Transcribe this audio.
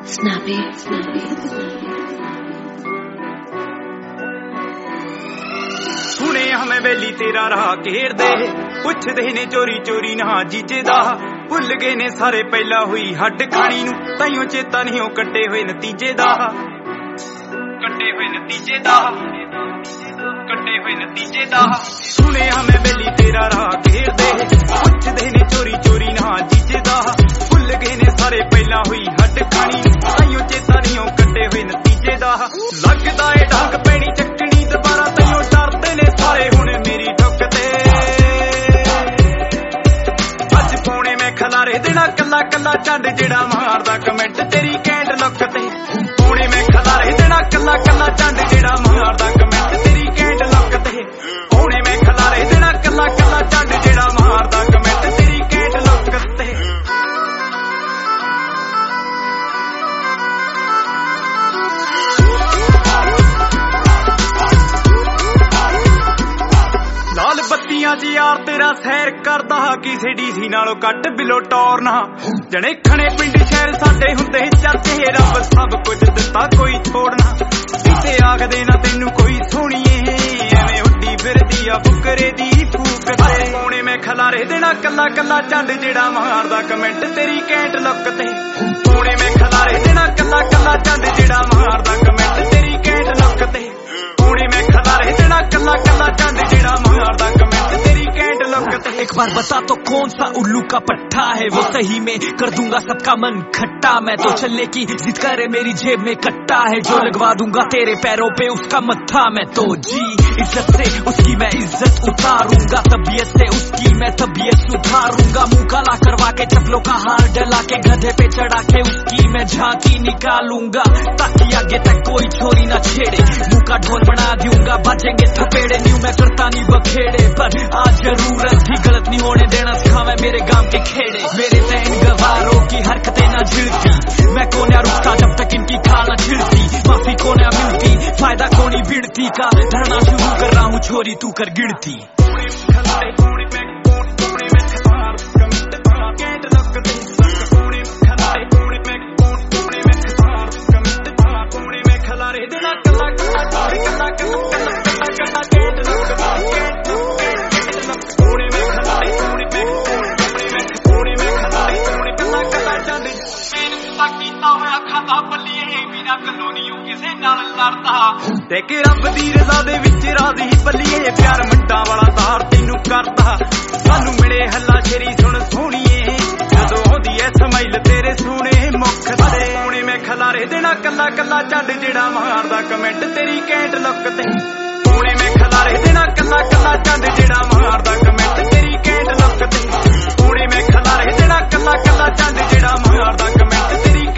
Snappy. सुने हमें वेली तेरा राह घेर दे पुछदे ने चोरी चोरी ना जीजे दा भुल गए ने सारे पहला हुई हड्ड खानी नू ताइयों चेता नहीं कट्टे हुए नतीजे दा सुने हमें वेली तेरा राह घेर दे पुछदे ने चोरी चोरी ना जीजे दा भुल गए ने सारे पहला हुई हड्ड खानी नू ताइयों चेता नहीं कट्टे हुए नतीजे दा लगदा ए ढंग पैनी चक्कनी दोबारा ताइयों डरदे ने सारे हुण मेरी ठुक ते अज पौने मैं खलारे देना कला कला चंड जेड़ा मारदा कमेंट तेरी कैंड लुक ते पौने मैं खलारे देना कला कला चंड जेड़ा मारदा कमेंट तेरी कैंड लुक ते पौने मैं खलारे देना कला कला चंड जेड़ा मारदा कमेंट तेरी कैंड लुक ते लाल बत्तियां च यार तेरा सैर करदा किसे डीसी नालों कट बिलो टोरना जने खने पिंड शहर साडे हुंदे चर्चे रब सब कुछ दिता कोई छोड़ना किते आखदे ना तेनू कोई सोहणीए एवें उड्डी फिरदी आ फुकरे दी फूक ते पौने मैं खलारे देना कला कला चंड जेड़ा मारदा कमेंट तेरी कैंट लुक ते पौने मैं खलारे देना कला कला चंड जेड़ा मारदा कमेंट तेरी कैंट लुक ते पौने मैं खलारे देना कला कला चंड जेड़ा मारदा कमेंट तेरी कैंट लुक ते एक बार बता तो कौन सा उल्लू का पट्टा है वो सही में कर दूंगा सबका मन खट्टा मैं तो चलने की जिद करे मेरी जेब में कट्टा है जो लगवा दूंगा तेरे पैरों पे उसका मत्था मैं तो जी इज्जत से उसकी मैं इज्जत उतारूंगा तबीयत से उसकी मैं तबीयत सुधारूंगा मुंह काला करवा के चप्पलों का हार डला के गधे पे चढ़ा के उसकी मैं झांकी निकालूंगा ताकि आगे तक कोई छोरी ना छेड़े मुंह का ढोल बना दूंगा बजेंगे थपेड़े न्यू मैं करता नहीं बखेड़े पर आज जरूरत थी गलत नहीं होने देना सिखावे मेरे गांव के खेड़े मेरे तैन गवारों की हरकतें ना झिड़ती मैं कोन्या रुकता जब तक इनकी खाल ना छिड़ती माफी कोन्या मिलती फायदा कोनी भिड़ती का धरना शुरू कर रहा हूँ छोरी तू कर गिनती देख रब दी रजा दे विच राजी बल्लीए प्यार मंडा वाला तार तेनू करदा सानू मिले हल्ला शेरी सुन सोहणीए जदों होंदी ऐ समाइल तेरे सोहणे मुख ते पौने मैं खलारे देना कला कला चंड जेड़ा मारदा कमेंट तेरी कैंट लुक ते पौने मैं खलारे देना कला कला चंड जेड़ा मारदा कमेंट तेरी कैंट लुक ते पौने मैं खलारे देना कला कला चंड जेड़ा मारदा कमेंट तेरी